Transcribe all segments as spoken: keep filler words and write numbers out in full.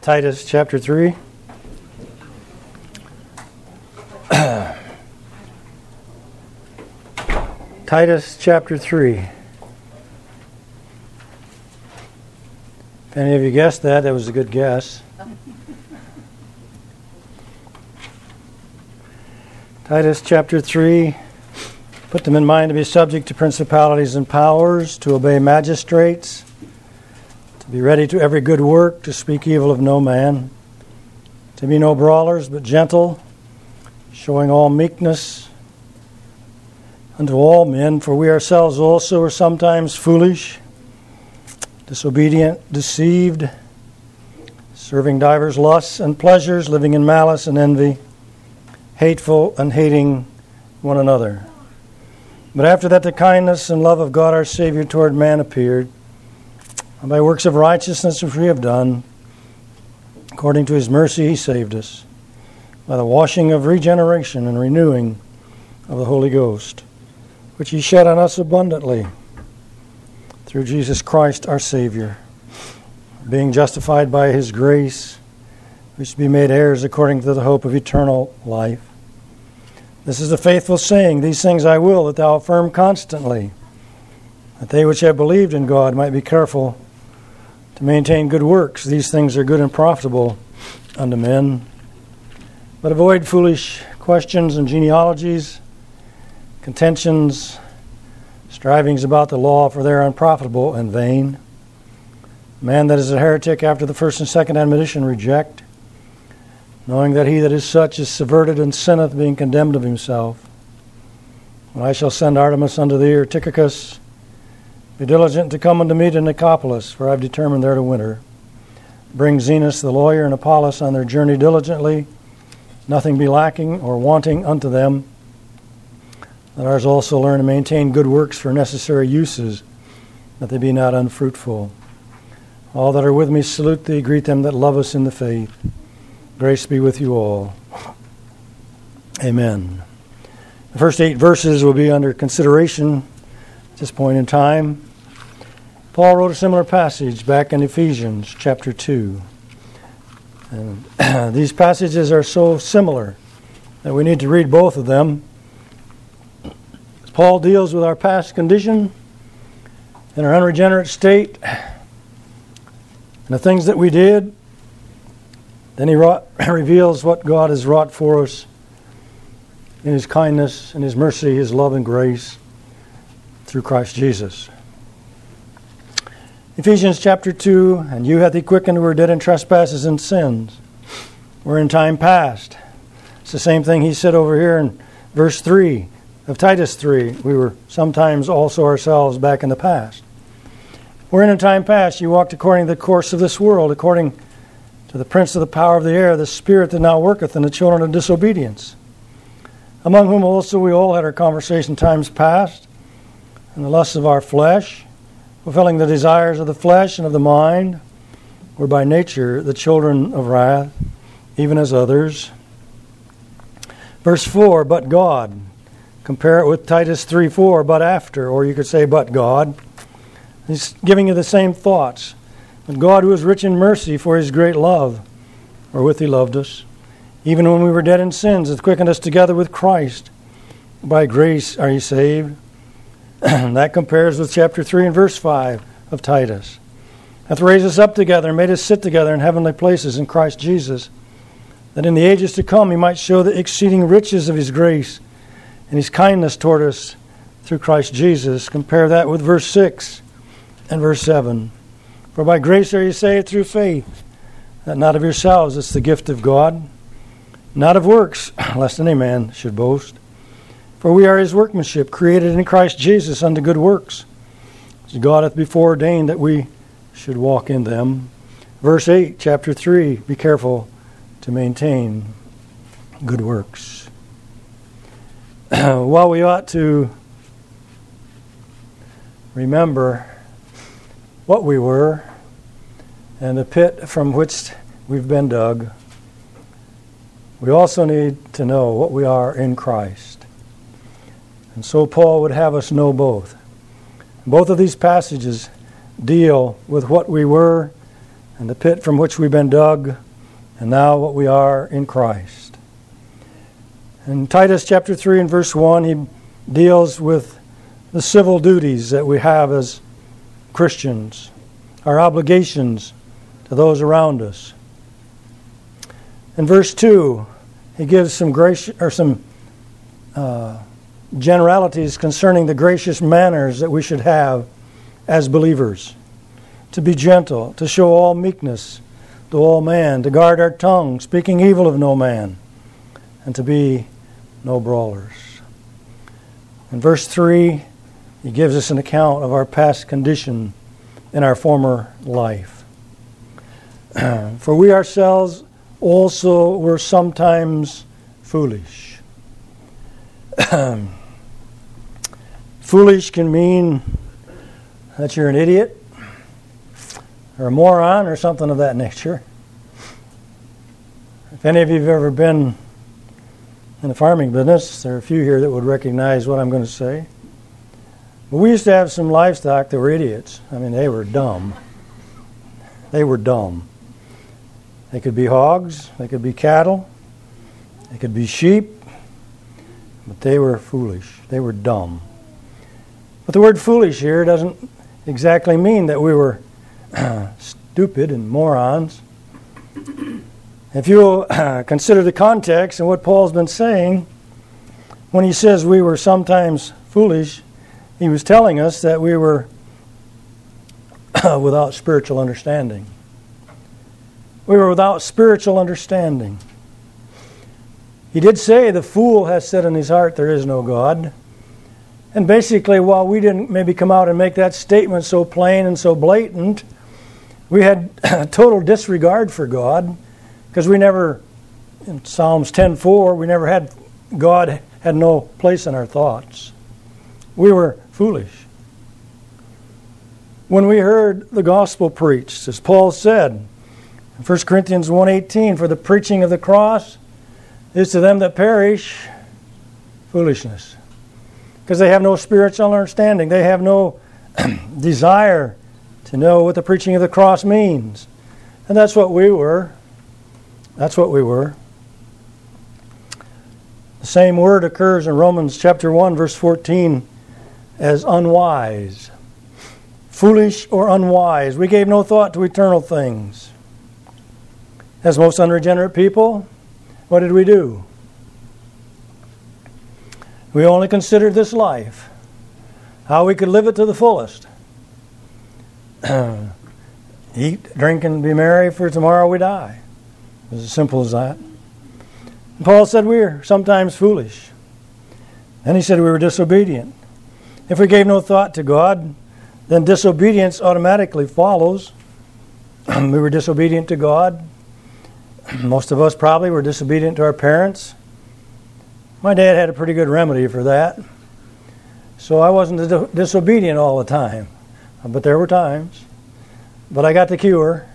Titus chapter three. Titus chapter three. If any of you guessed that, that was a good guess. Titus chapter three. Put them in mind to be subject to principalities and powers, to obey magistrates, to be ready to every good work, to speak evil of no man, to be no brawlers, but gentle, showing all meekness unto all men, for we ourselves also are sometimes foolish, disobedient, deceived, serving divers lusts and pleasures, living in malice and envy, hateful and hating one another. But after that the kindness and love of God our Savior toward man appeared, and by works of righteousness which we have done, according to his mercy he saved us, by the washing of regeneration and renewing of the Holy Ghost, which he shed on us abundantly through Jesus Christ our Savior, being justified by his grace, which be made heirs according to the hope of eternal life. This is a faithful saying, these things I will, that thou affirm constantly, that they which have believed in God might be careful to maintain good works. These things are good and profitable unto men. But avoid foolish questions and genealogies, contentions, strivings about the law, for they are unprofitable and vain. Man that is a heretic after the first and second admonition reject, knowing that he that is such is subverted and sinneth, being condemned of himself. When I shall send Artemas unto thee, or Tychicus, be diligent to come unto me to Nicopolis, for I have determined there to winter. Bring Zenas the lawyer and Apollos on their journey diligently, nothing be lacking or wanting unto them, that ours also learn to maintain good works for necessary uses, that they be not unfruitful. All that are with me salute thee, greet them that love us in the faith. Grace be with you all. Amen. The first eight verses will be under consideration at this point in time. Paul wrote a similar passage back in Ephesians chapter two. And these passages are so similar that we need to read both of them. Paul deals with our past condition and our unregenerate state and the things that we did. Then he wrought, reveals what God has wrought for us in his kindness and his mercy, his love and grace through Christ Jesus. Ephesians chapter two, and you hath he quickened who were dead in trespasses and sins, were in time past. It's the same thing he said over here in verse three of Titus three. We were sometimes also ourselves back in the past. We're in a time past. You walked according to the course of this world, according to the prince of the power of the air, the spirit that now worketh in the children of disobedience, among whom also we all had our conversation times past, and the lusts of our flesh, fulfilling the desires of the flesh and of the mind, were by nature the children of wrath, even as others. Verse four, but God. Compare it with Titus three four, but after, or you could say, but God. He's giving you the same thoughts. But God, who is rich in mercy for his great love, wherewith he loved us, even when we were dead in sins, hath quickened us together with Christ. By grace are ye saved. That compares with chapter three and verse five of Titus. Hath raised us up together and made us sit together in heavenly places in Christ Jesus, that in the ages to come he might show the exceeding riches of his grace and his kindness toward us through Christ Jesus. Compare that with verse six and verse seven. For by grace are ye saved through faith, that not of yourselves, it's the gift of God, not of works, lest any man should boast. For we are his workmanship, created in Christ Jesus unto good works, which God hath before ordained that we should walk in them. Verse eight, chapter three, be careful to maintain good works. While we ought to remember what we were and the pit from which we've been dug, we also need to know what we are in Christ. And so Paul would have us know both. Both of these passages deal with what we were and the pit from which we've been dug, and now what we are in Christ. In Titus chapter three and verse one, he deals with the civil duties that we have as Christians, our obligations to those around us. In verse two, he gives some grace or some uh, generalities concerning the gracious manners that we should have as believers. To be gentle, to show all meekness to all man, to guard our tongue, speaking evil of no man, and to be no brawlers. In verse three, he gives us an account of our past condition in our former life. For we ourselves also were sometimes foolish. Foolish can mean that you're an idiot or a moron or something of that nature. If any of you have ever been in the farming business, there are a few here that would recognize what I'm going to say. But we used to have some livestock that were idiots. I mean, they were dumb. They were dumb. They could be hogs, they could be cattle, they could be sheep, but they were foolish. They were dumb. But the word foolish here doesn't exactly mean that we were stupid and morons. If you uh, consider the context and what Paul's been saying, when he says we were sometimes foolish, he was telling us that we were without spiritual understanding. We were without spiritual understanding. He did say the fool has said in his heart there is no God. And basically, while we didn't maybe come out and make that statement so plain and so blatant, we had total disregard for God, because we never, in Psalms ten four, we never had, God had no place in our thoughts. We were foolish. When we heard the gospel preached, as Paul said in First Corinthians one eighteen, for the preaching of the cross is to them that perish foolishness, because they have no spiritual understanding. They have no desire to know what the preaching of the cross means. And that's what we were. That's what we were. The same word occurs in Romans chapter one, verse fourteen, as unwise. Foolish or unwise. We gave no thought to eternal things. As most unregenerate people, what did we do? We only considered this life, how we could live it to the fullest. Eat, drink, and be merry, for tomorrow we die. It was as simple as that. And Paul said we were sometimes foolish. Then he said we were disobedient. If we gave no thought to God, then disobedience automatically follows. We were disobedient to God. Most of us probably were disobedient to our parents. My dad had a pretty good remedy for that. So I wasn't dis- disobedient all the time. But there were times. But I got the cure.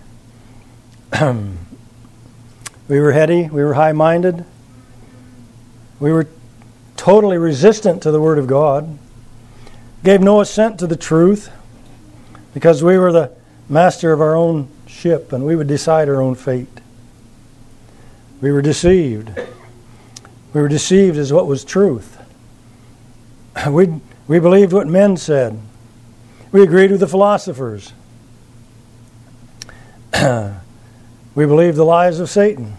We were heady. We were high-minded. We were totally resistant to the Word of God. Gave no assent to the truth, because we were the master of our own ship and we would decide our own fate. We were deceived. We were deceived as what was truth. We we believed what men said. We agreed with the philosophers. We believed the lies of Satan.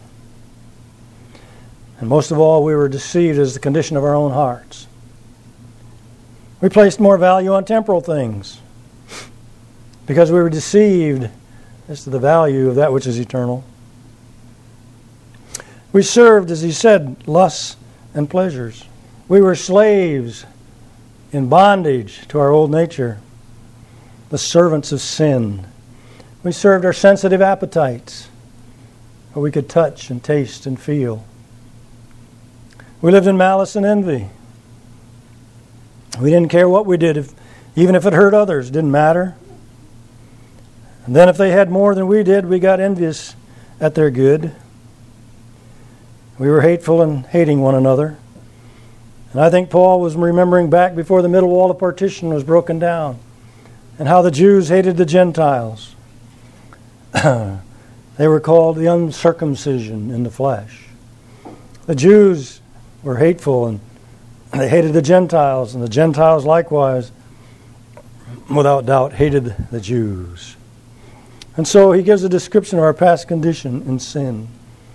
And most of all, we were deceived as the condition of our own hearts. We placed more value on temporal things because we were deceived as to the value of that which is eternal. We served, as he said, lusts and pleasures. We were slaves in bondage to our old nature, the servants of sin. We served our sensitive appetites, where we could touch and taste and feel. We lived in malice and envy. We didn't care what we did, if, even if it hurt others, it didn't matter. And then if they had more than we did, we got envious at their good. We were hateful and hating one another. And I think Paul was remembering back before the middle wall of partition was broken down, and how the Jews hated the Gentiles. They were called the uncircumcision in the flesh. The Jews were hateful, and they hated the Gentiles, and the Gentiles likewise, without doubt, hated the Jews. And so he gives a description of our past condition in sin.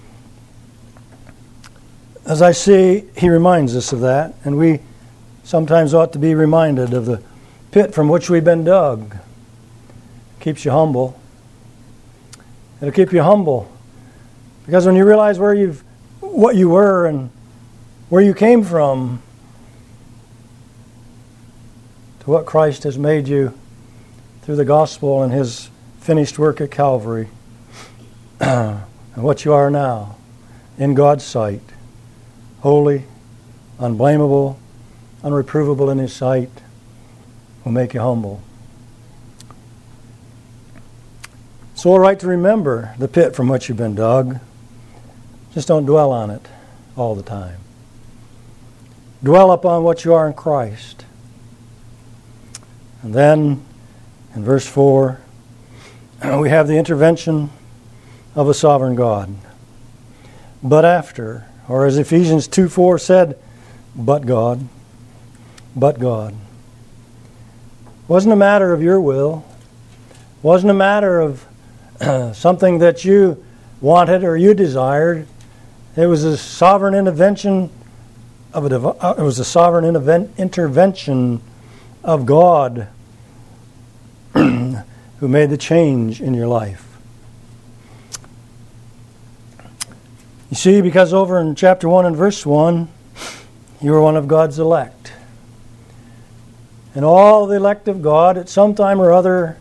As I see, he reminds us of that, and we sometimes ought to be reminded of the pit from which we've been dug. Keeps you humble. It'll keep you humble. Because when you realize where you've, what you were and where you came from, to what Christ has made you through the gospel and his finished work at Calvary, and what you are now in God's sight, holy, unblameable, unreprovable in his sight, will make you humble. It's all right to remember the pit from which you've been dug. Just don't dwell on it all the time. Dwell upon what you are in Christ. And then, in verse four, we have the intervention of a sovereign God. But after, or as Ephesians two four said, but God, but God. Wasn't a matter of your will. Wasn't a matter of uh, something that you wanted or you desired. It was a sovereign intervention of a div- uh, it was a sovereign interven- intervention of God who made the change in your life. You see, because over in chapter one and verse one, you were one of God's elect. And all the elect of God at some time or other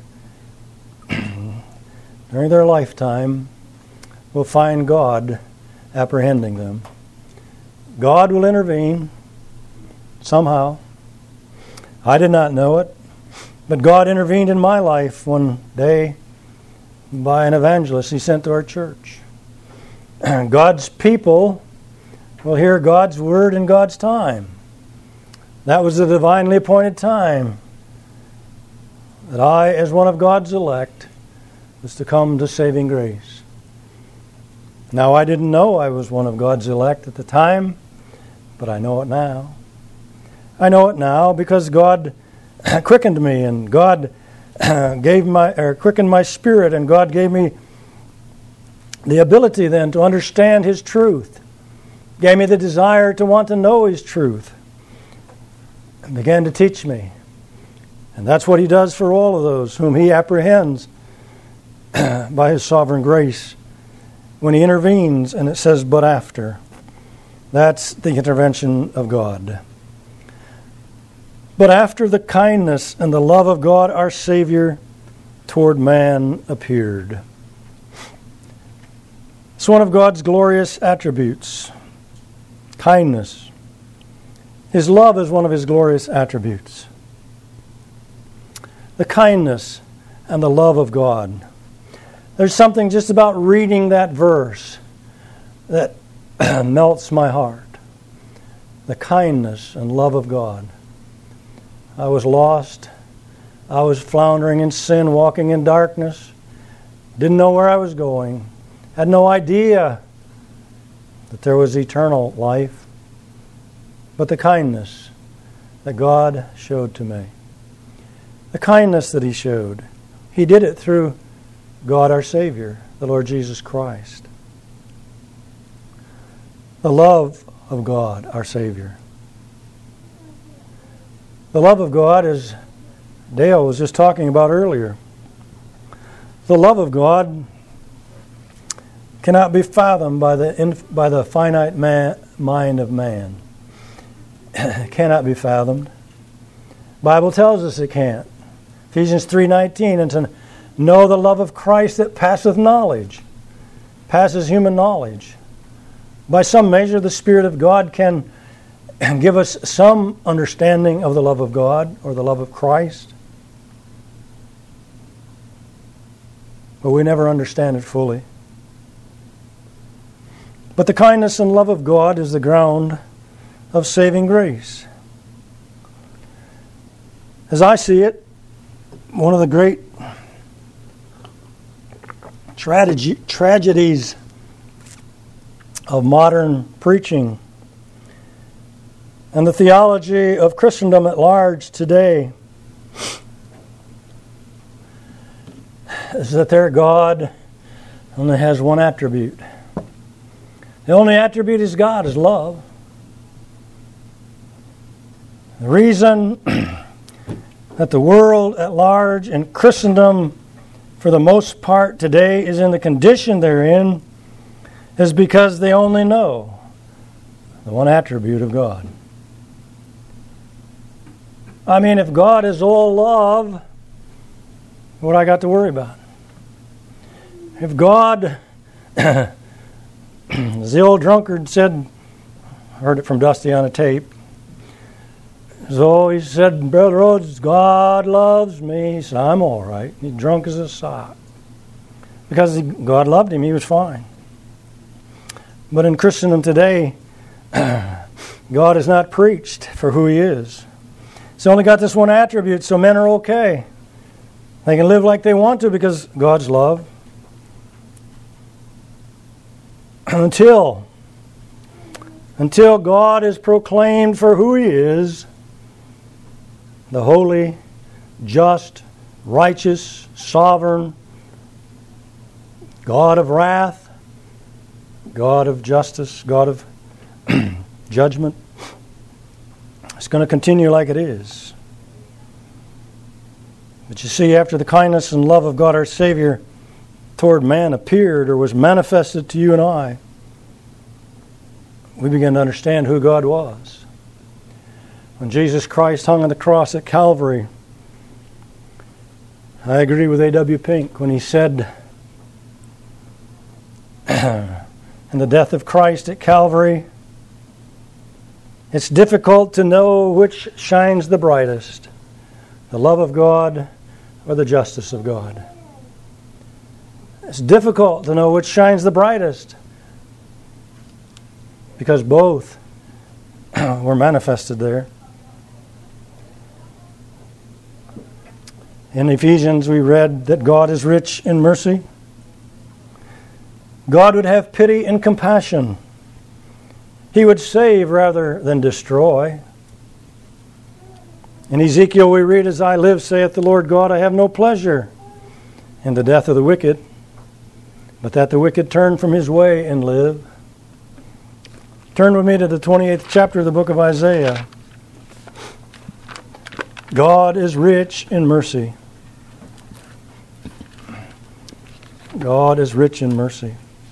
during their lifetime will find God apprehending them. God will intervene somehow. I did not know it, but God intervened in my life one day by an evangelist he sent to our church. God's people will hear God's word in God's time. That was the divinely appointed time that I, as one of God's elect, was to come to saving grace. Now, I didn't know I was one of God's elect at the time, but I know it now. I know it now because God quickened me, and God gave my or quickened my spirit, and God gave me the ability then to understand His truth. Gave me the desire to want to know His truth, and began to teach me. And that's what He does for all of those whom He apprehends by His sovereign grace when He intervenes, and it says, but after. That's the intervention of God. But after the kindness and the love of God our Savior toward man appeared. It's one of God's glorious attributes. Kindness. His love is one of His glorious attributes. The kindness and the love of God. There's something just about reading that verse that melts my heart. The kindness and love of God. I was lost. I was floundering in sin, walking in darkness. Didn't know where I was going. Had no idea that there was eternal life. But the kindness that God showed to me. The kindness that He showed. He did it through God our Savior, the Lord Jesus Christ. The love of God our Savior. The love of God, as Dale was just talking about earlier, the love of God cannot be fathomed by the by the finite man, mind of man. It cannot be fathomed. The Bible tells us it can't. Ephesians three nineteen, and to know the love of Christ that passeth knowledge, passes human knowledge. By some measure, the Spirit of God can give us some understanding of the love of God or the love of Christ, but we never understand it fully. But the kindness and love of God is the ground of saving grace. As I see it, one of the great tragedy, tragedies of modern preaching and the theology of Christendom at large today is that their God only has one attribute. The only attribute is God is love. The reason that the world at large and Christendom for the most part today is in the condition they're in is because they only know the one attribute of God. I mean, if God is all love, what I got to worry about? If God, as the old drunkard said, heard it from Dusty on a tape, so he said, Brother Rhodes, God loves me. He said, I'm all right. He's drunk as a sock. Because he, God loved him, he was fine. But in Christendom today, God is not preached for who he is. He's only got this one attribute, so men are okay. They can live like they want to because God's love. Until, until God is proclaimed for who he is, the holy, just, righteous, sovereign, God of wrath, God of justice, God of judgment. It's going to continue like it is. But you see, after the kindness and love of God our Savior toward man appeared or was manifested to you and I, we began to understand who God was. When Jesus Christ hung on the cross at Calvary, I agree with A W Pink when he said, in the death of Christ at Calvary, it's difficult to know which shines the brightest, the love of God or the justice of God. It's difficult to know which shines the brightest because both were manifested there. In Ephesians, we read that God is rich in mercy. God would have pity and compassion. He would save rather than destroy. In Ezekiel, we read, As I live, saith the Lord God, I have no pleasure in the death of the wicked, but that the wicked turn from his way and live. Turn with me to the twenty-eighth chapter of the book of Isaiah. God is rich in mercy. God is rich in mercy.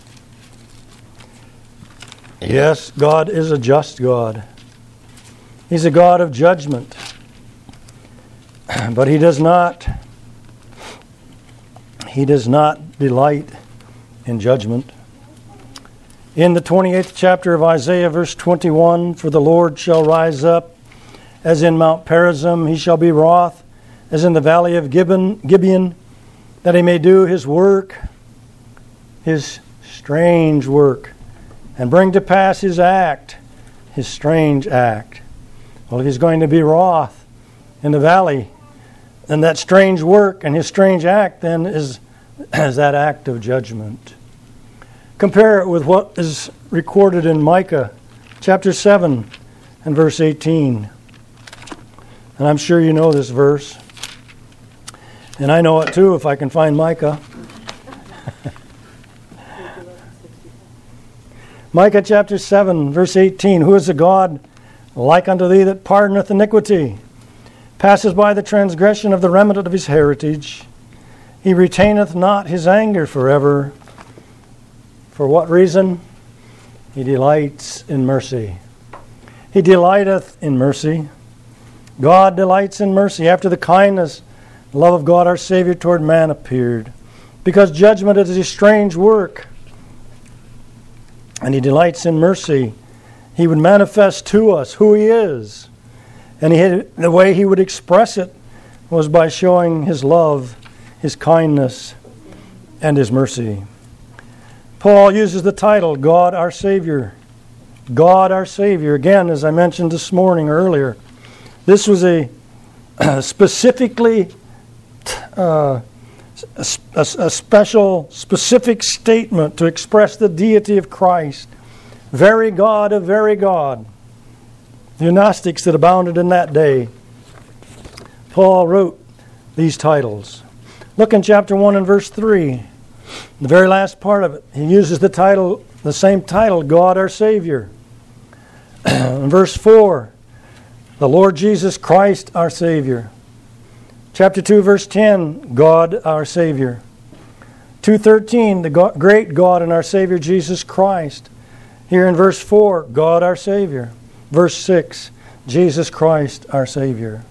Yes, God is a just God. He's a God of judgment. But he does not he does not delight in judgment. In the twenty-eighth chapter of Isaiah, verse twenty-one, For the Lord shall rise up as in Mount Perazim, he shall be wroth as in the valley of Gibeon, Gibeon, that he may do his work, his strange work, and bring to pass his act, his strange act. Well, if he's going to be wroth in the valley, then that strange work and his strange act then is, is that act of judgment. Compare it with what is recorded in Micah chapter seven and verse eighteen. And I'm sure you know this verse. And I know it too if I can find Micah. Micah chapter seven, verse eighteen, Who is a God like unto thee that pardoneth iniquity, passes by the transgression of the remnant of his heritage? He retaineth not his anger forever. For what reason? He delights in mercy. He delighteth in mercy. God delights in mercy after the kindness, the love of God our Savior toward man appeared. Because judgment is his strange work, and he delights in mercy, he would manifest to us who he is. And he had, the way he would express it was by showing his love, his kindness, and his mercy. Paul uses the title, God our Savior. God our Savior. Again, as I mentioned this morning earlier, this was a uh, specifically uh, a, a, a special, specific statement to express the deity of Christ. Very God of very God. The Gnostics that abounded in that day. Paul wrote these titles. Look in chapter one and verse three. The very last part of it. He uses the title, the same title, God our Savior. In verse four, the Lord Jesus Christ our Savior. Chapter two, verse ten, God our Savior. two thirteen, the God, great God and our Savior Jesus Christ. Here in verse four, God our Savior. Verse six, Jesus Christ our Savior.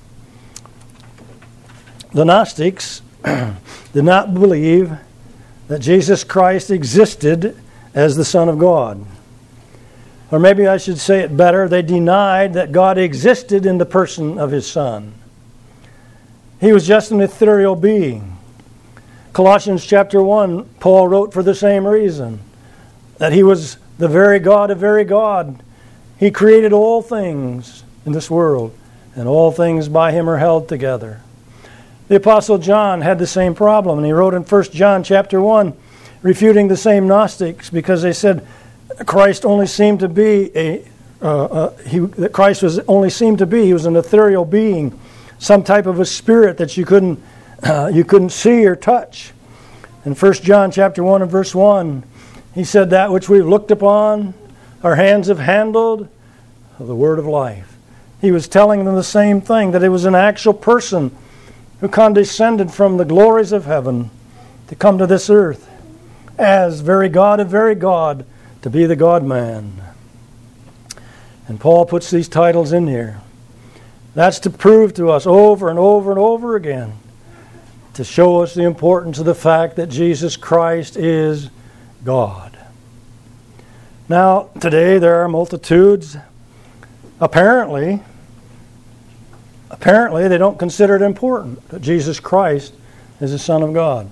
The Gnostics did not believe that Jesus Christ existed as the Son of God. Or maybe I should say it better, they denied that God existed in the person of His Son. He was just an ethereal being. Colossians chapter one, Paul wrote for the same reason, that He was the very God of very God. He created all things in this world, and all things by Him are held together. The Apostle John had the same problem, and he wrote in First John chapter one, refuting the same Gnostics, because they said Christ only seemed to be a uh, uh, he, that Christ was only seemed to be he was an ethereal being, some type of a spirit that you couldn't uh, you couldn't see or touch. In First John chapter one and verse one, he said, that which we've looked upon, our hands have handled, of the word of life. He was telling them the same thing, that it was an actual person who condescended from the glories of heaven to come to this earth as very God of very God, to be the God-man. And Paul puts these titles in here. That's to prove to us over and over and over again, to show us the importance of the fact that Jesus Christ is God. Now, today there are multitudes, apparently, apparently they don't consider it important that Jesus Christ is the Son of God.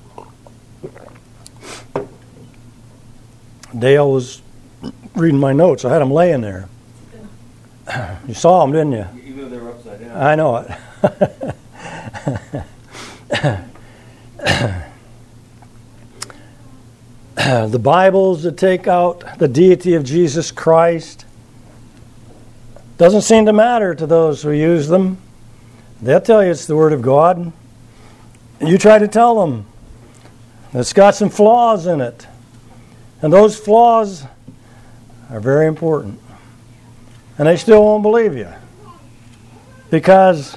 Dale was reading my notes. I had them laying there. You saw them, didn't you? Even though they were upside down. I know it. The Bibles that take out the deity of Jesus Christ doesn't seem to matter to those who use them. They'll tell you it's the Word of God. You try to tell them it's got some flaws in it. And those flaws are very important. And they still won't believe you. Because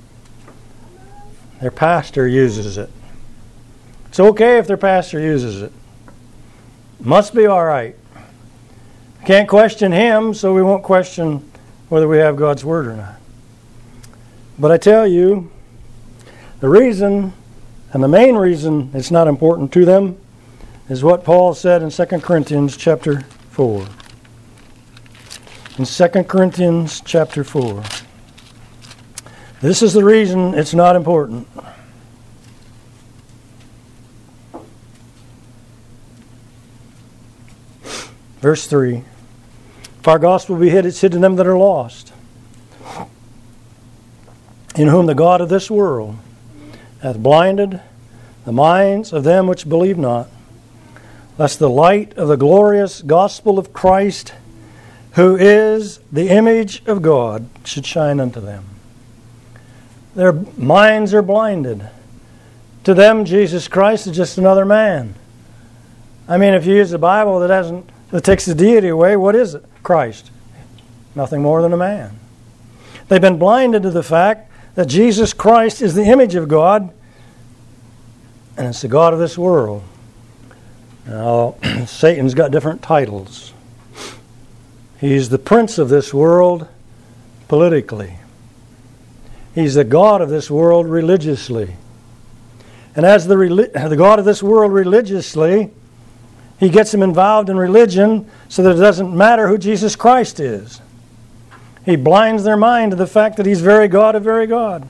their pastor uses it. It's okay if their pastor uses it. Must be all right. Can't question him, so we won't question whether we have God's Word or not. But I tell you, the reason, and the main reason it's not important to them, is what Paul said in Second Corinthians chapter four. In Second Corinthians chapter four. This is the reason it's not important. Verse three. If our gospel be hid, it's hid in them that are lost, in whom the God of this world hath blinded the minds of them which believe not, lest the light of the glorious gospel of Christ, who is the image of God, should shine unto them. Their minds are blinded. To them, Jesus Christ is just another man. I mean, if you use the Bible that hasn't that takes the deity away, what is it? Christ. Nothing more than a man. They've been blinded to the fact that Jesus Christ is the image of God, and it's the God of this world. Now, Satan's got different titles. He's the prince of this world politically. He's the God of this world religiously. And as the, the God of this world religiously, he gets them involved in religion so that it doesn't matter who Jesus Christ is. He blinds their mind to the fact that He's very God of very God.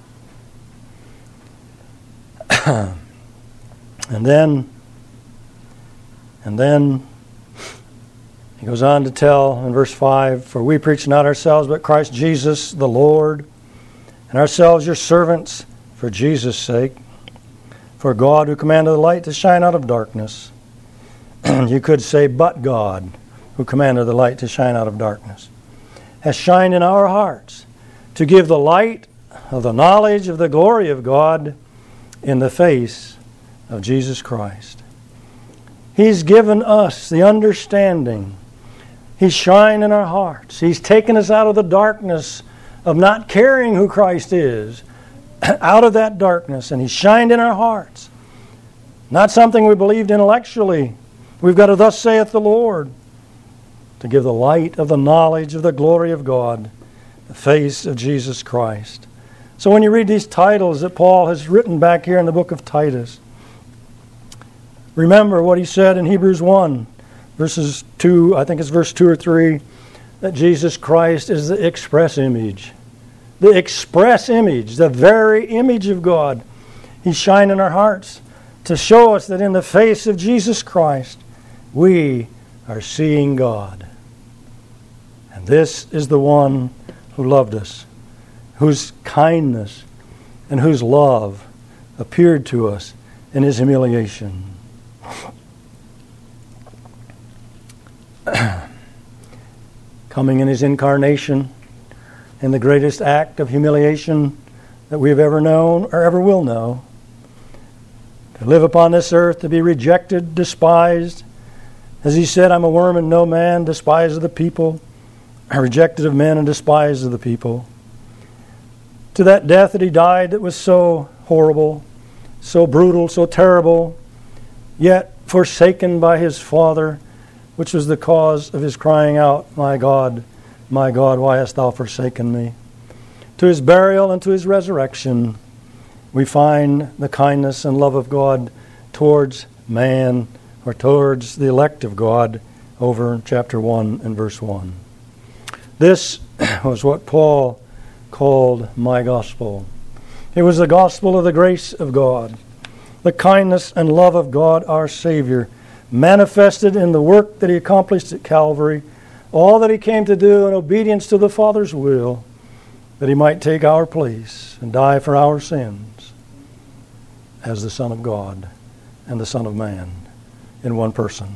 and then, and then he goes on to tell in verse five, for we preach not ourselves but Christ Jesus the Lord, and ourselves your servants for Jesus' sake. For God, who commanded the light to shine out of darkness, you could say, but God, who commanded the light to shine out of darkness, has shined in our hearts to give the light of the knowledge of the glory of God in the face of Jesus Christ. He's given us the understanding. He's shined in our hearts. He's taken us out of the darkness of not caring who Christ is, out of that darkness, and He's shined in our hearts. Not something we believed intellectually. We've got to thus saith the Lord, to give the light of the knowledge of the glory of God, the face of Jesus Christ. So when you read these titles that Paul has written back here in the book of Titus, remember what he said in Hebrews one, verses two, I think it's verse two or three, that Jesus Christ is the express image. The express image, the very image of God. He's shined in our hearts to show us that in the face of Jesus Christ, we are seeing God. And this is the one who loved us, whose kindness and whose love appeared to us in His humiliation. Coming in His incarnation, in the greatest act of humiliation that we have ever known or ever will know, to live upon this earth, to be rejected, despised. As He said, I'm a worm and no man, despised of the people, rejected of men and despised of the people. To that death that He died that was so horrible, so brutal, so terrible, yet forsaken by His Father, which was the cause of His crying out, my God, my God, why hast Thou forsaken me? To His burial and to His resurrection, we find the kindness and love of God towards man, or towards the elect of God, over in chapter one and verse one. This was what Paul called my gospel. It was the gospel of the grace of God, the kindness and love of God our Savior, manifested in the work that He accomplished at Calvary, all that He came to do in obedience to the Father's will, that He might take our place and die for our sins as the Son of God and the Son of Man in one person.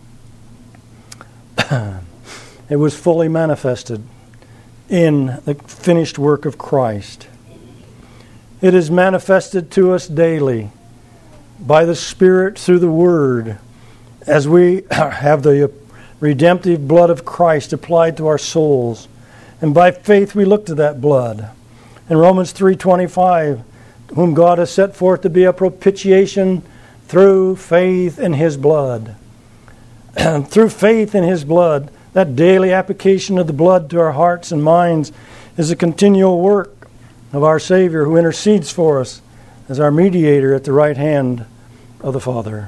It was fully manifested in the finished work of Christ. It is manifested to us daily by the Spirit through the Word, as we have the redemptive blood of Christ applied to our souls. And by faith we look to that blood. In Romans three twenty-five, whom God has set forth to be a propitiation through faith in His blood. Through faith in His blood, that daily application of the blood to our hearts and minds is a continual work of our Savior, who intercedes for us as our mediator at the right hand of the Father.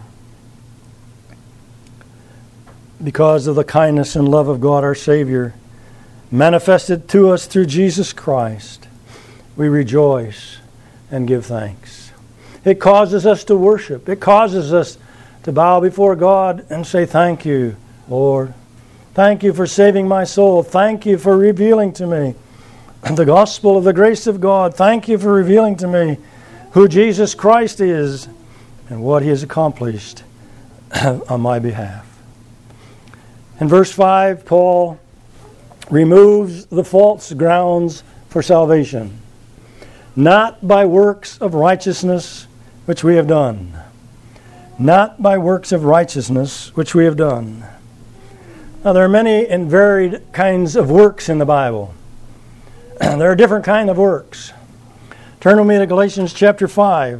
Because of the kindness and love of God our Savior, manifested to us through Jesus Christ, we rejoice and give thanks. It causes us to worship. It causes us to bow before God and say, thank you, Lord. Thank you for saving my soul. Thank you for revealing to me the gospel of the grace of God. Thank you for revealing to me who Jesus Christ is and what He has accomplished on my behalf. In verse five, Paul removes the false grounds for salvation, not by works of righteousness which we have done. Not by works of righteousness which we have done. Now, there are many and varied kinds of works in the Bible. There are different kinds of works. Turn with me to Galatians chapter five.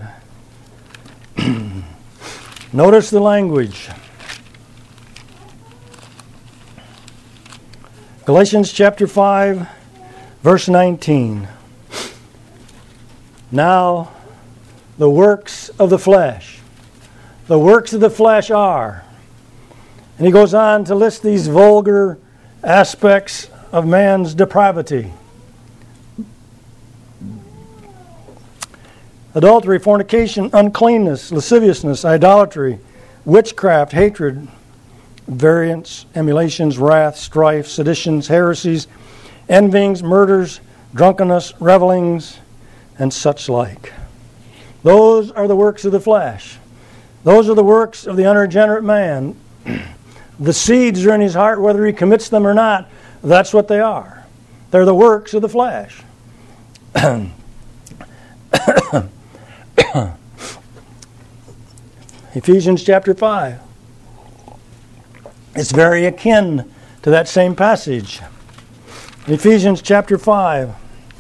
Notice the language. Galatians chapter five, verse nineteen. Now, the works of the flesh. The works of the flesh are. And he goes on to list these vulgar aspects of man's depravity. Adultery, fornication, uncleanness, lasciviousness, idolatry, witchcraft, hatred, variance, emulations, wrath, strife, seditions, heresies, envyings, murders, drunkenness, revelings, and such like. Those are the works of the flesh. Those are the works of the unregenerate man. The seeds are in his heart, whether he commits them or not. That's what they are. They're the works of the flesh. Ephesians chapter five. It's very akin to that same passage. Ephesians chapter five.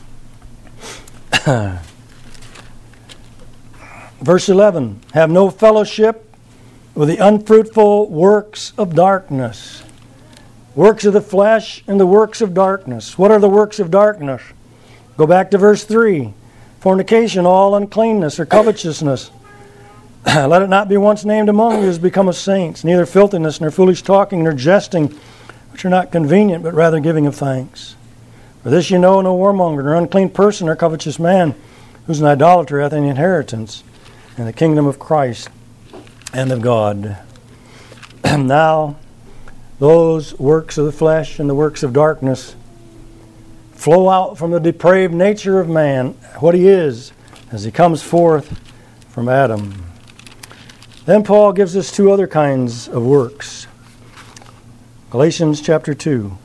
Verse eleven. Have no fellowship with the unfruitful works of darkness. Works of the flesh and the works of darkness. What are the works of darkness? Go back to verse three. Fornication, all uncleanness or covetousness. Let it not be once named among you as become of saints, neither filthiness, nor foolish talking, nor jesting, which are not convenient, but rather giving of thanks. For this you know, no warmonger, nor unclean person, nor covetous man, who's an idolater, hath any inheritance in the kingdom of Christ and of God. Now, those works of the flesh and the works of darkness flow out from the depraved nature of man, what he is, as he comes forth from Adam. Then Paul gives us two other kinds of works. Galatians chapter two.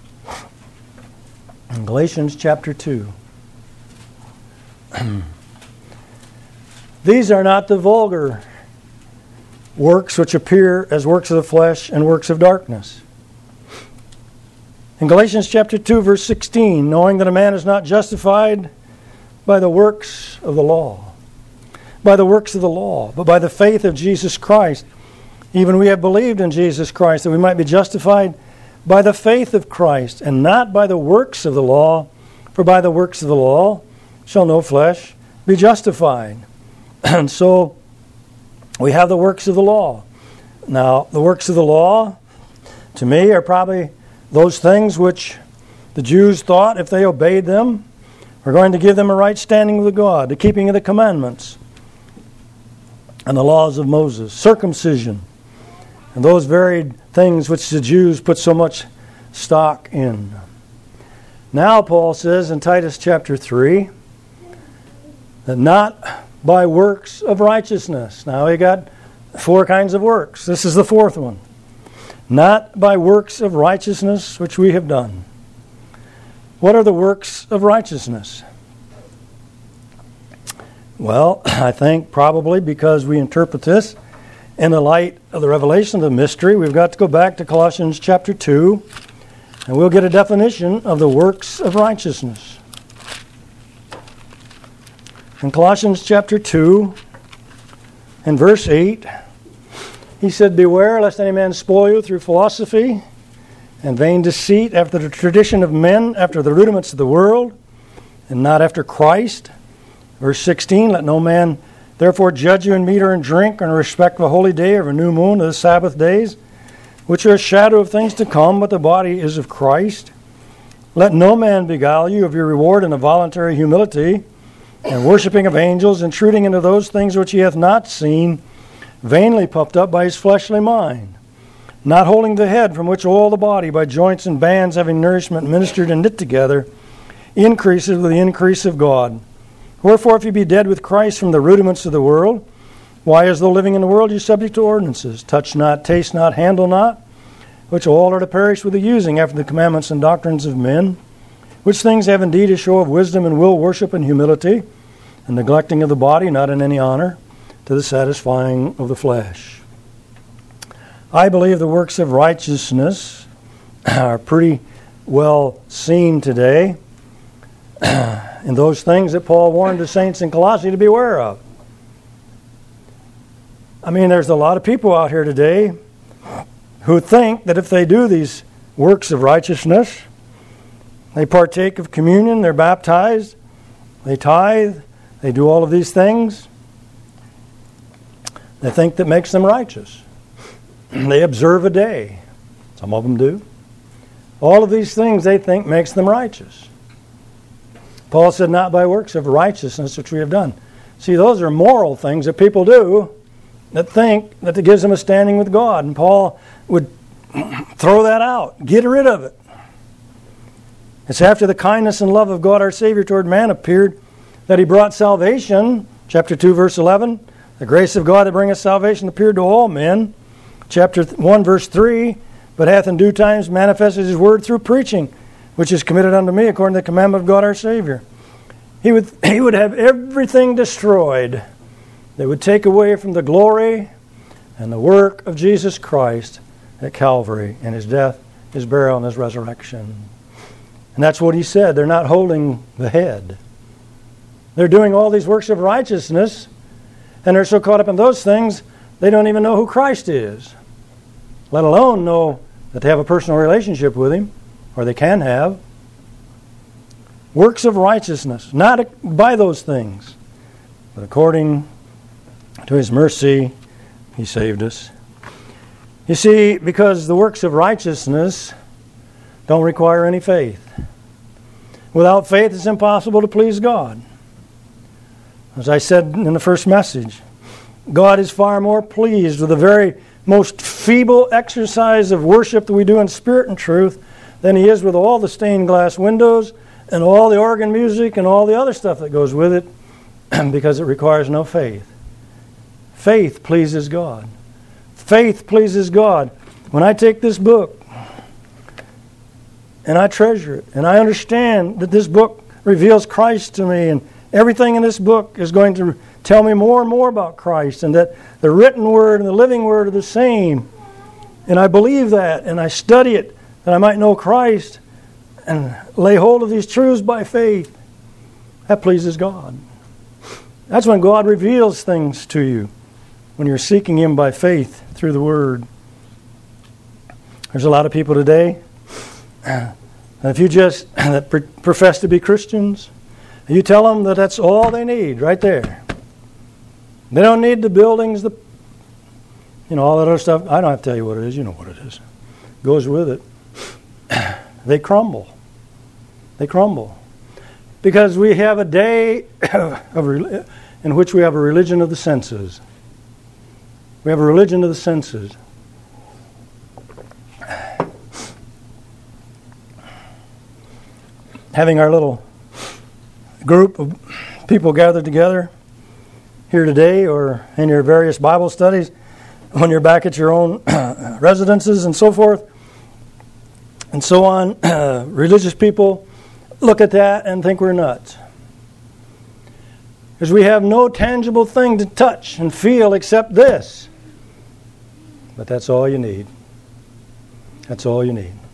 In Galatians chapter two. These are not the vulgar works which appear as works of the flesh and works of darkness. In Galatians chapter two, verse sixteen, knowing that a man is not justified by the works of the law, by the works of the law, but by the faith of Jesus Christ. Even we have believed in Jesus Christ, that we might be justified by the faith of Christ, and not by the works of the law, for by the works of the law shall no flesh be justified. And so we have the works of the law. Now, the works of the law, to me, are probably those things which the Jews thought, if they obeyed them, were going to give them a right standing with God, the keeping of the commandments and the laws of Moses, circumcision, and those varied things which the Jews put so much stock in. Now, Paul says in Titus chapter three, that not by works of righteousness. Now, we got four kinds of works. This is the fourth one. Not by works of righteousness which we have done. What are the works of righteousness? Well, I think probably because we interpret this in the light of the revelation of the mystery, we've got to go back to Colossians chapter two, and we'll get a definition of the works of righteousness. In Colossians chapter two, in verse eight, he said, beware lest any man spoil you through philosophy and vain deceit, after the tradition of men, after the rudiments of the world, and not after Christ. Verse sixteen, let no man therefore judge you in meat or in drink, or in respect of a holy day, or of a new moon, or the Sabbath days, which are a shadow of things to come, but the body is of Christ. Let no man beguile you of your reward in a voluntary humility, and worshipping of angels, intruding into those things which he hath not seen, vainly puffed up by his fleshly mind, not holding the head, from which all the body, by joints and bands having nourishment ministered and knit together, increases with the increase of God. Wherefore, if you be dead with Christ from the rudiments of the world, why, as though living in the world, you subject to ordinances, touch not, taste not, handle not, which all are to perish with the using after the commandments and doctrines of men, which things have indeed a show of wisdom and will worship and humility, and neglecting of the body, not in any honor, to the satisfying of the flesh. I believe the works of righteousness are pretty well seen today in those things that Paul warned the saints in Colossae to beware of. I mean, there's a lot of people out here today who think that if they do these works of righteousness, they partake of communion, they're baptized, they tithe, they do all of these things, they think that makes them righteous. They observe a day. Some of them do. All of these things they think makes them righteous. Paul said, not by works of righteousness which we have done. See, those are moral things that people do that think that it gives them a standing with God. And Paul would throw that out. Get rid of it. It's after the kindness and love of God our Savior toward man appeared that he brought salvation Chapter two, verse eleven, the grace of God that bringeth salvation appeared to all men. Chapter one, verse three, but hath in due times manifested his word through preaching, which is committed unto me according to the commandment of God our Savior. He would, he would have everything destroyed that would take away from the glory and the work of Jesus Christ at Calvary in his death, his burial, and his resurrection. And that's what he said. They're not holding the head. They're doing all these works of righteousness, and they're so caught up in those things, they don't even know who Christ is, let alone know that they have a personal relationship with him, or they can have. Works of righteousness, not by those things, but according to his mercy, he saved us. You see, because the works of righteousness don't require any faith. Without faith, it's impossible to please God. As I said in the first message, God is far more pleased with the very most feeble exercise of worship that we do in spirit and truth than he is with all the stained glass windows and all the organ music and all the other stuff that goes with it, because it requires no faith. Faith pleases God. Faith pleases God. When I take this book and I treasure it, and I understand that this book reveals Christ to me, and everything in this book is going to tell me more and more about Christ, and that the written word and the living word are the same, and I believe that, and I study it, that I might know Christ and lay hold of these truths by faith, that pleases God. That's when God reveals things to you, when you're seeking him by faith through the word. There's a lot of people today, if you just that profess to be Christians, you tell them that that's all they need right there. They don't need the buildings, the you know, all that other stuff. I don't have to tell you what it is. You know what it is. Goes with it. They crumble. They crumble. Because we have a day of, in which we have a religion of the senses. We have a religion of the senses. Having our little group of people gathered together here today or in your various Bible studies, when you're back at your own residences and so forth, and so on, uh, religious people look at that and think we're nuts. Because we have no tangible thing to touch and feel except this. But that's all you need. That's all you need.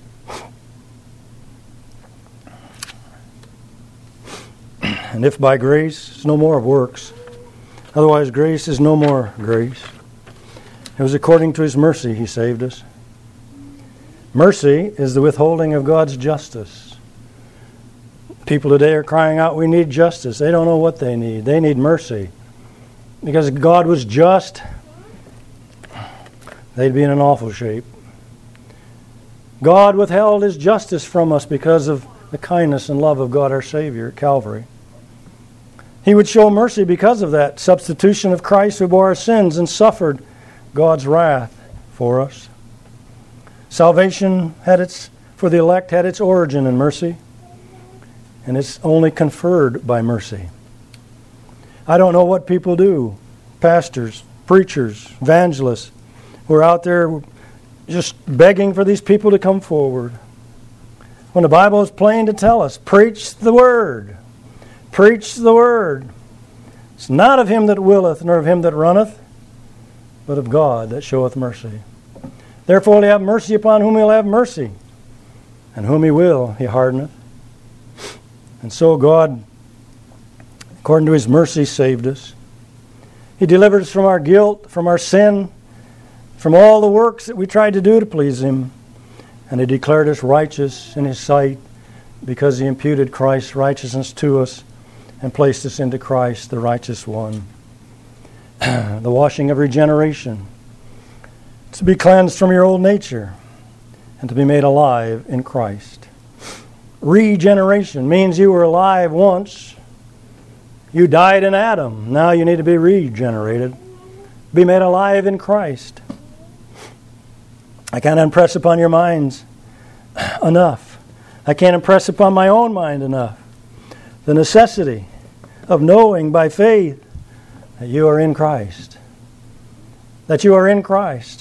And if by grace, it's no more of works. Otherwise, grace is no more grace. It was according to his mercy he saved us. Mercy is the withholding of God's justice. People today are crying out, we need justice. They don't know what they need. They need mercy. Because if God was just, they'd be in an awful shape. God withheld his justice from us because of the kindness and love of God our Savior at Calvary. He would show mercy because of that substitution of Christ who bore our sins and suffered God's wrath for us. Salvation had its, for the elect, had its origin in mercy, and it's only conferred by mercy. I don't know what people do, pastors, preachers, evangelists, who are out there just begging for these people to come forward. When the Bible is plain to tell us, preach the word. Preach the word. It's not of him that willeth, nor of him that runneth, but of God that showeth mercy. Therefore he'll have mercy upon whom he'll have mercy, and whom he will, he hardeneth. And so God, according to his mercy, saved us. He delivered us from our guilt, from our sin, from all the works that we tried to do to please him. And he declared us righteous in his sight because he imputed Christ's righteousness to us and placed us into Christ, the righteous one. The washing of regeneration. To be cleansed from your old nature and to be made alive in Christ. Regeneration means you were alive once. You died in Adam. Now you need to be regenerated. Be made alive in Christ. I can't impress upon your minds enough. I can't impress upon my own mind enough the necessity of knowing by faith that you are in Christ. That you are in Christ.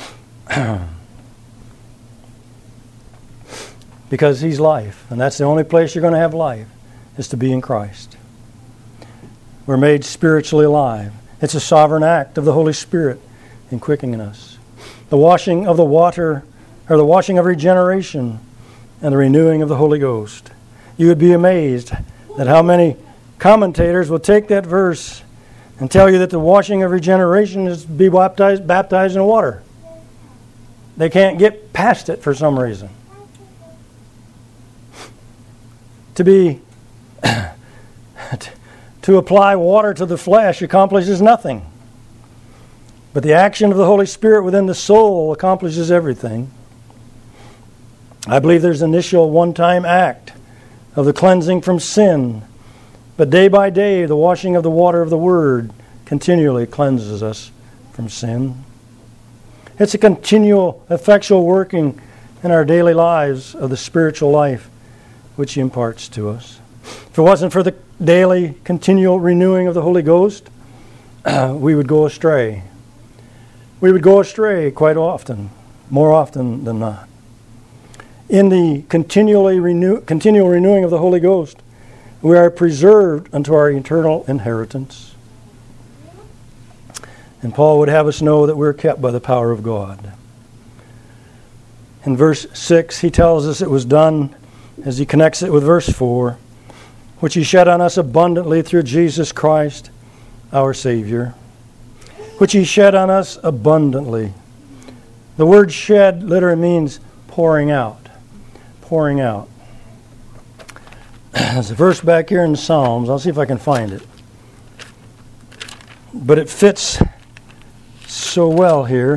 Because He's life. And that's the only place you're going to have life, is to be in Christ. We're made spiritually alive. It's a sovereign act of the Holy Spirit in quickening us. The washing of the water, or the washing of regeneration, and the renewing of the Holy Ghost. You would be amazed at how many commentators will take that verse and tell you that the washing of regeneration is to be baptized, baptized in water. They can't get past it for some reason. To be to apply water to the flesh accomplishes nothing. But the action of the Holy Spirit within the soul accomplishes everything. I believe there's an initial one-time act of the cleansing from sin. But day by day, the washing of the water of the Word continually cleanses us from sin. It's a continual, effectual working in our daily lives of the spiritual life which He imparts to us. If it wasn't for the daily, continual renewing of the Holy Ghost, uh, we would go astray. We would go astray quite often, more often than not. In the continually renew, continual renewing of the Holy Ghost, we are preserved unto our eternal inheritance. And Paul would have us know that we're kept by the power of God. In verse six, he tells us it was done, as he connects it with verse four, which He shed on us abundantly through Jesus Christ, our Savior. Which He shed on us abundantly. The word shed literally means pouring out. Pouring out. There's a verse back here in Psalms. I'll see if I can find it. But it fits so well here.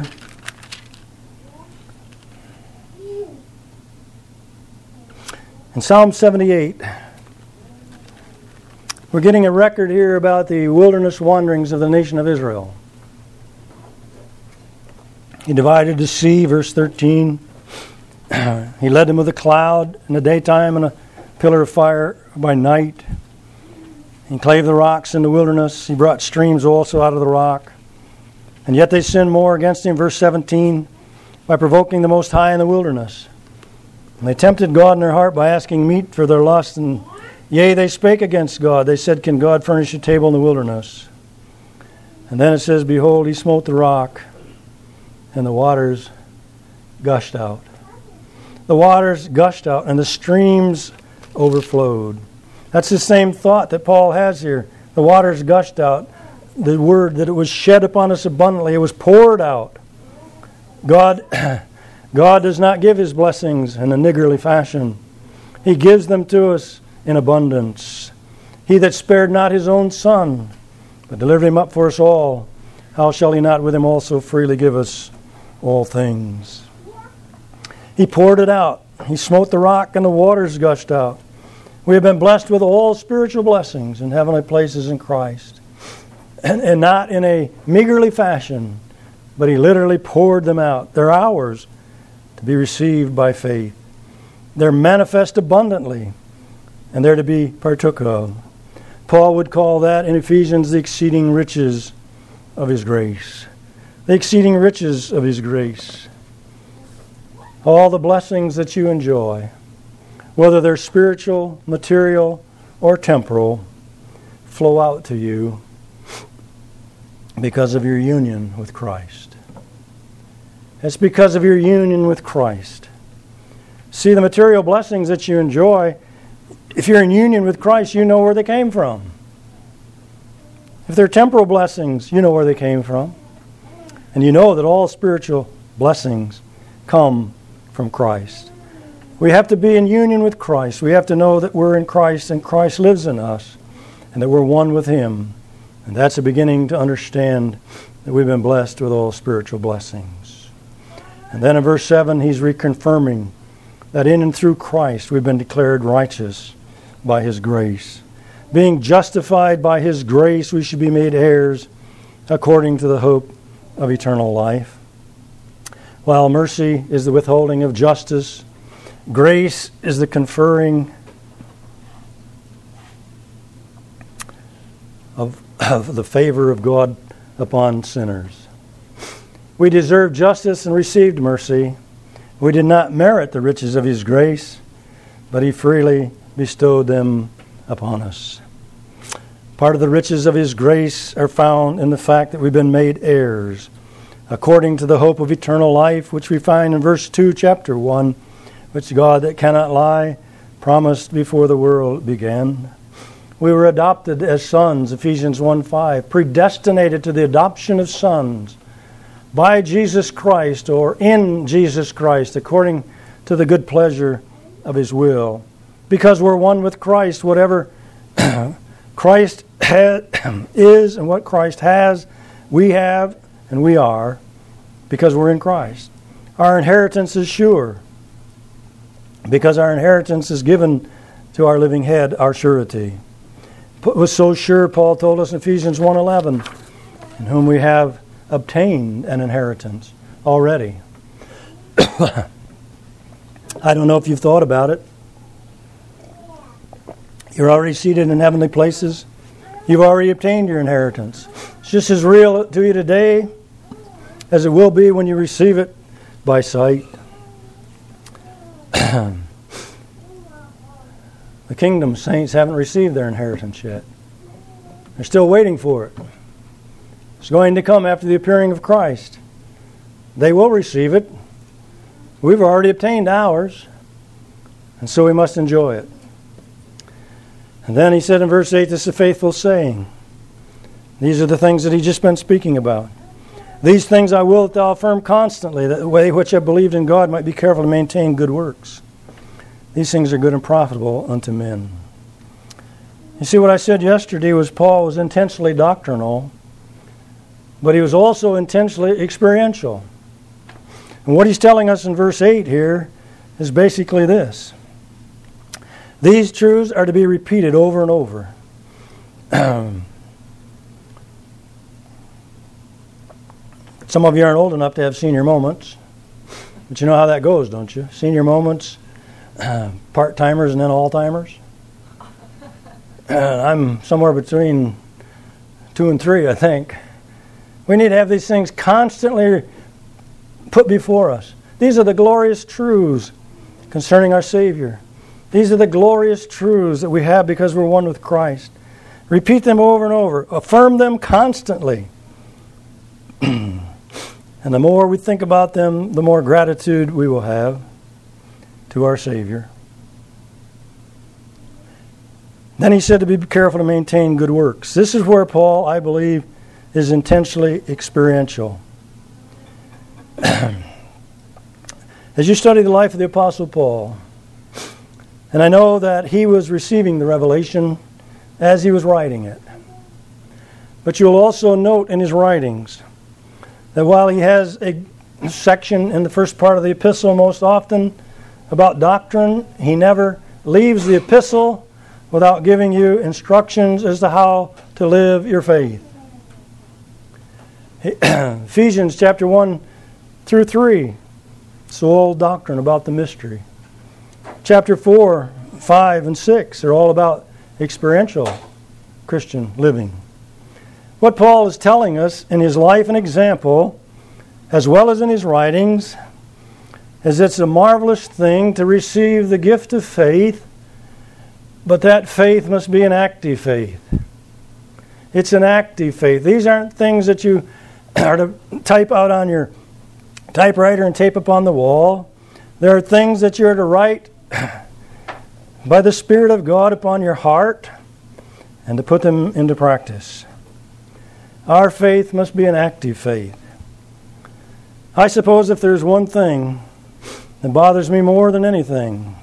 In Psalm seventy-eight, we're getting a record here about the wilderness wanderings of the nation of Israel. He divided the sea, verse thirteen. He led them with a cloud in the daytime and a pillar of fire by night. He clave the rocks in the wilderness. He brought streams also out of the rock. And yet they sinned more against Him, verse seventeen, by provoking the Most High in the wilderness. And they tempted God in their heart by asking meat for their lust, and yea, they spake against God. They said, can God furnish a table in the wilderness? And then it says, behold, He smote the rock, and the waters gushed out. The waters gushed out, and the streams overflowed. That's the same thought that Paul has here. The waters gushed out. The word that it was shed upon us abundantly. It was poured out. God, God does not give His blessings in a niggardly fashion. He gives them to us in abundance. He that spared not His own Son, but delivered Him up for us all, how shall He not with Him also freely give us all things? He poured it out. He smote the rock and the waters gushed out. We have been blessed with all spiritual blessings in heavenly places in Christ. And, and not in a meagerly fashion, but He literally poured them out. They're ours to be received by faith. They're manifest abundantly, and they're to be partook of. Paul would call that in Ephesians the exceeding riches of His grace. The exceeding riches of His grace. All the blessings that you enjoy, whether they're spiritual, material, or temporal, flow out to you because of your union with Christ. It's because of your union with Christ. See, the material blessings that you enjoy, if you're in union with Christ, you know where they came from. If they're temporal blessings, you know where they came from. And you know that all spiritual blessings come from Christ. We have to be in union with Christ. We have to know that we're in Christ and Christ lives in us and that we're one with Him. And that's a beginning to understand that we've been blessed with all spiritual blessings. And then in verse seven, he's reconfirming that in and through Christ we've been declared righteous by His grace. Being justified by His grace, we should be made heirs according to the hope of eternal life. While mercy is the withholding of justice, grace is the conferring of, of the favor of God upon sinners. We deserved justice and received mercy. We did not merit the riches of His grace, but He freely bestowed them upon us. Part of the riches of His grace are found in the fact that we've been made heirs, according to the hope of eternal life, which we find in verse two, chapter one, which God that cannot lie promised before the world began. We were adopted as sons, Ephesians one five, predestinated to the adoption of sons by Jesus Christ, or in Jesus Christ, according to the good pleasure of His will. Because we're one with Christ, whatever Christ ha- is and what Christ has, we have and we are, because we're in Christ. Our inheritance is sure, because our inheritance is given to our living head, our surety. It was so sure, Paul told us in Ephesians one eleven, in whom we have obtained an inheritance already. I don't know if you've thought about it. You're already seated in heavenly places. You've already obtained your inheritance. It's just as real to you today as it will be when you receive it by sight. The kingdom saints haven't received their inheritance yet. They're still waiting for it. It's going to come after the appearing of Christ. They will receive it. We've already obtained ours, and so we must enjoy it. And then he said in verse eight, this is a faithful saying. These are the things that he's just been speaking about. These things I will that thou affirm constantly, that the way which I believed in God might be careful to maintain good works. These things are good and profitable unto men. You see, what I said yesterday was Paul was intensely doctrinal, but he was also intensely experiential. And what he's telling us in verse eight here is basically this. These truths are to be repeated over and over. Some of you aren't old enough to have senior moments, but you know how that goes, don't you? Senior moments, uh, part-timers and then all-timers. Uh, I'm somewhere between two and three, I think. We need to have these things constantly put before us. These are the glorious truths concerning our Savior. These are the glorious truths that we have because we're one with Christ. Repeat them over and over. Affirm them constantly. And the more we think about them, the more gratitude we will have to our Savior. Then he said to be careful to maintain good works. This is where Paul, I believe, is intentionally experiential. As you study the life of the Apostle Paul, and I know that he was receiving the revelation as he was writing it, but you'll also note in his writings that while he has a section in the first part of the epistle most often about doctrine, he never leaves the epistle without giving you instructions as to how to live your faith. Ephesians chapter one through three, it's all doctrine about the mystery. Chapter four, five, and six are all about experiential Christian living. What Paul is telling us in his life and example, as well as in his writings, is it's a marvelous thing to receive the gift of faith, but that faith must be an active faith. It's an active faith. These aren't things that you are to type out on your typewriter and tape up on the wall. There are things that you're to write by the Spirit of God upon your heart and to put them into practice. Our faith must be an active faith. I suppose if there's one thing that bothers me more than anything,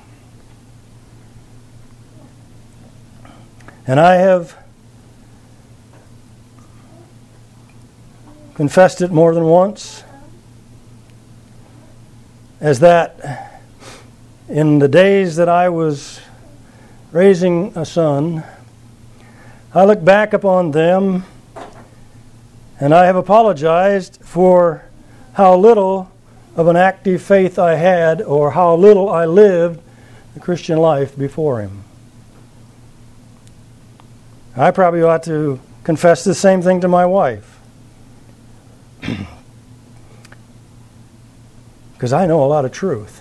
and I have confessed it more than once, is that in the days that I was raising a son, I look back upon them and I have apologized for how little of an active faith I had or how little I lived the Christian life before him. I probably ought to confess the same thing to my wife. Because I know a lot of truth.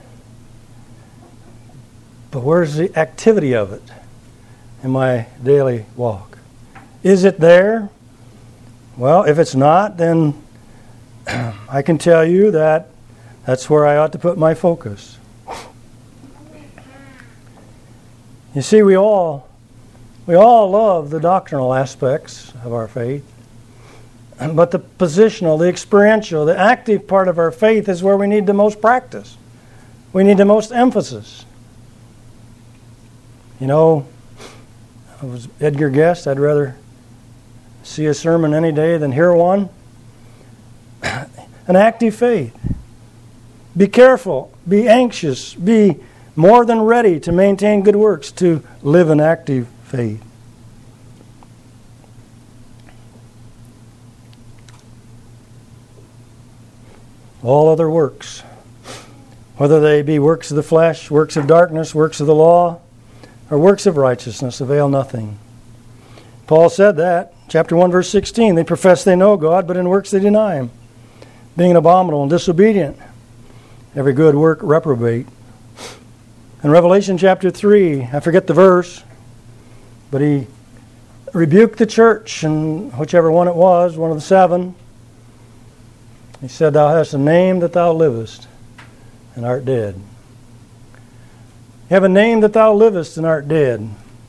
But where's the activity of it in my daily walk? Is it there? Well, if it's not, then I can tell you that that's where I ought to put my focus. You see, we all we all love the doctrinal aspects of our faith, but the positional, the experiential, the active part of our faith is where we need the most practice. We need the most emphasis. You know, I was Edgar Guest. I'd rather see a sermon any day than hear one. An active faith. Be careful, be anxious, be more than ready to maintain good works, to live an active faith. All other works, whether they be works of the flesh, works of darkness, works of the law, or works of righteousness, avail nothing. Paul said that, chapter one, verse sixteen, they profess they know God, but in works they deny Him, being abominable and disobedient, every good work reprobate. In Revelation chapter three, I forget the verse, but he rebuked the church, and whichever one it was, one of the seven, he said, "Thou hast a name that thou livest, and art dead." You have a name that thou livest, and art dead.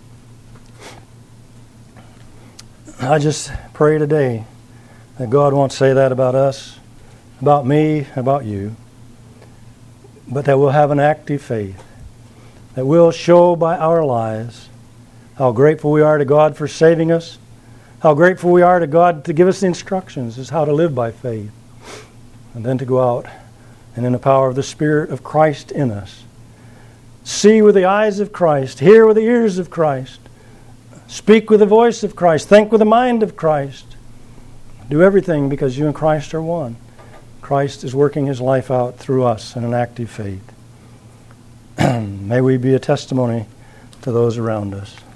I just pray today that God won't say that about us, about me, about you, but that we'll have an active faith, that we'll show by our lives how grateful we are to God for saving us, how grateful we are to God to give us the instructions as how to live by faith, and then to go out and in the power of the Spirit of Christ in us, see with the eyes of Christ, hear with the ears of Christ, speak with the voice of Christ, think with the mind of Christ, do everything because you and Christ are one. Christ is working His life out through us in an active faith. May we be a testimony to those around us.